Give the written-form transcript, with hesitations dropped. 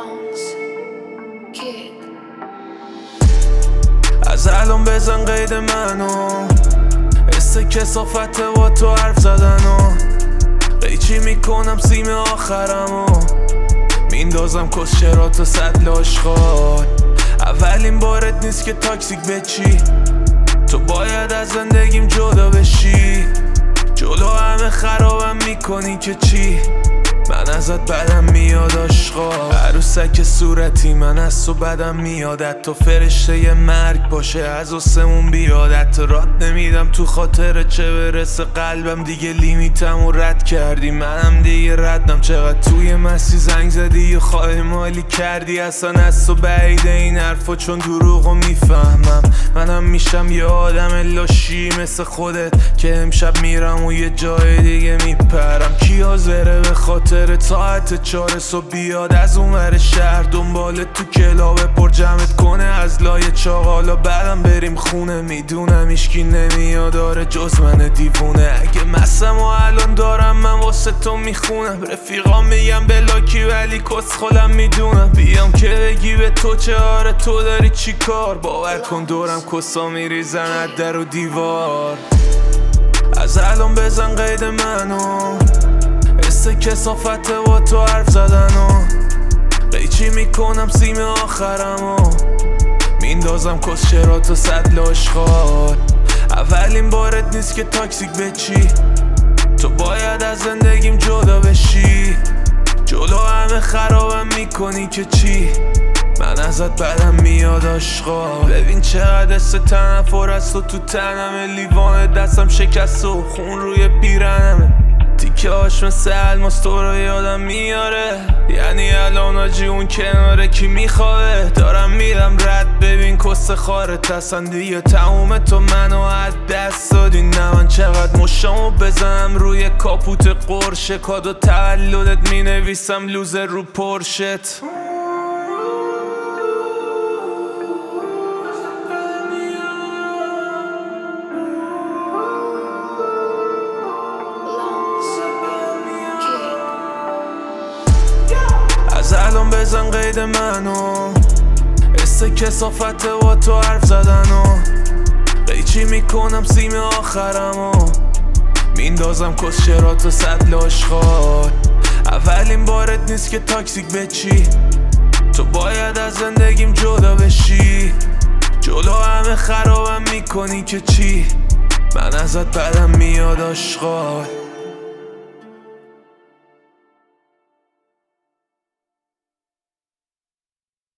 از الان بزن قید منو، حس کسافت با تو حرف زدن و قیچی میکنم سیم آخرمو میندازم کسچرات و سطل آشغال. اولین بارت نیست که تاکسیک بچی، تو باید از زندگیم جدا بشی. جلو همه خرابم میکنی که چی؟ من ازت بدم میاد آشغال. عروسک صورتی من از تو بدم میادت، تو فرشته ی مرگ باشه از آسمون بیادت. رات نمیدم تو خاطر چه برسه قلبم، دیگه لیمیتم و رد کردی منم دیگه ردم. چقدر توی مسیح زنگ زدی یا خواهی مالی کردی، اصلا از تو بعیده این حرفا چون دروغو میفهمم. منم میشم یه آدم لاشی مثل خودت که امشب میرم و یه جای دیگه میپرم. کی حاضره به خاطر ساعت 4 صبح بیاد از اونور شهر دنبال تو کلاب پر جمعت کنه از لای چاقالا، بعدم بریم خونه. میدونم هیچکی نمیاد آره جز من دیوونه. اگه مستم و الان دارم من واسه تو میخونم، رفیقام میگم بلاکی ولی کس خودم میدونم. بیام که بگی به تو چه آره تو داری چی کار، باور کن دورم کسا میریزن از در و دیوار. از الان بزن قید منو، حس کسافت با تو حرف زدن و قیچی میکنم سیم آخرمو میندازم کسچرات و سطل آشغال. اولین بارت نیست که تاکسیک بچی، تو باید از زندگیم جدا بشی. جلو همه خرابم میکنی که چی؟ من ازت بدم میاد آشغال. ببین چقدر حس تنفر از تو تو تنمه، لیوان دستم شکست و خون روی پیرنمه. تیکه هاش مثل الماس تو رو یادم میاره، یعنی الان آجی اون کناره کی میخواه. دارم میرم رد ببین کس خارت هستن دیگه تموم، تو منو از دست دادی. نه من چقدر مشامو بزنم روی کاپوت قرشه، کادو تولدت مینویسم لوزر رو پرشت. از الان بزن قید منو، حس کسافت با تو حرف زدن و قیچی میکنم سیم آخرمو میندازم کسچرات و سطل آشغال. اولین بارت نیست که تاکسیک بچی، تو باید از زندگیم جدا بشی. جلو همه خرابم میکنی که چی؟ من ازت بدم میاد آشغال.